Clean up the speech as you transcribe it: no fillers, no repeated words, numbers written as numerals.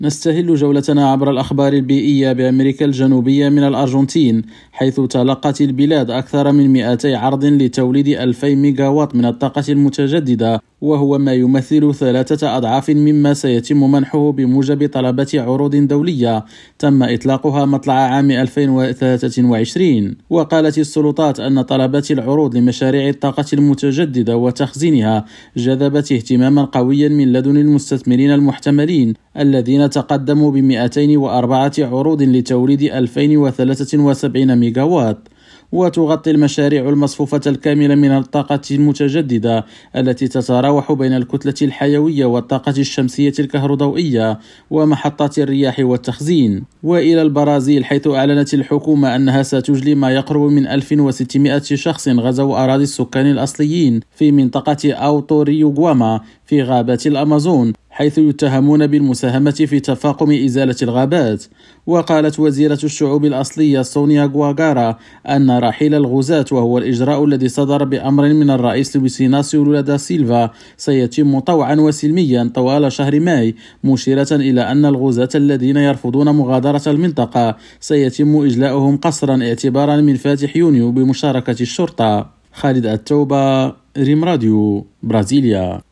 نستهل جولتنا عبر الأخبار البيئية بأمريكا الجنوبية من الأرجنتين، حيث تلقت البلاد أكثر من 200 عرض لتوليد 2000 ميجاوات من الطاقة المتجددة، وهو ما يمثل 3 أضعاف مما سيتم منحه بموجب طلبات عروض دولية تم إطلاقها مطلع عام 2023. وقالت السلطات أن طلبات العروض لمشاريع الطاقة المتجددة وتخزينها جذبت اهتماما قويا من لدن المستثمرين المحتملين الذين تقدموا ب204 عروض لتوليد 2073 ميجاوات. وتغطي المشاريع المصفوفة الكاملة من الطاقة المتجددة التي تتراوح بين الكتلة الحيوية والطاقة الشمسية الكهروضوئية ومحطات الرياح والتخزين. وإلى البرازيل، حيث أعلنت الحكومة أنها ستجلي ما يقرب من 1600 شخص غزوا أراضي السكان الأصليين في منطقة أوتو ريو غواما في غابات الأمازون، حيث يتهمون بالمساهمة في تفاقم إزالة الغابات. وقالت وزيرة الشعوب الأصلية سونيا غواغارا أن رحيل الغزاة، وهو الإجراء الذي صدر بأمر من الرئيس لويس إناسيو لولا دا سيلفا، سيتم طوعا وسلميا طوال شهر ماي، مشيرة إلى أن الغزاة الذين يرفضون مغادرة المنطقة سيتم إجلاؤهم قسرا اعتبارا من فاتح يونيو بمشاركة الشرطة. خالد التوبة، ريم راديو، برازيليا.